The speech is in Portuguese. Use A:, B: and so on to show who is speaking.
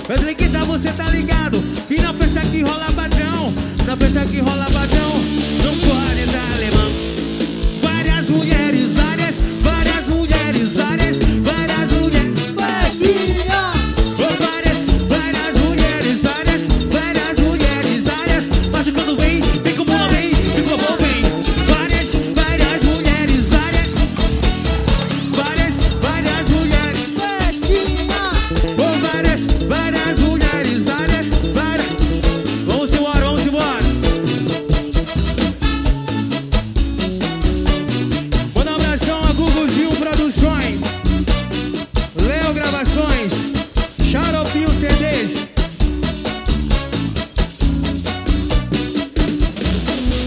A: Wesley Quinta, você tá ligado? E na festa que rola padrão, na festa que rola padrão.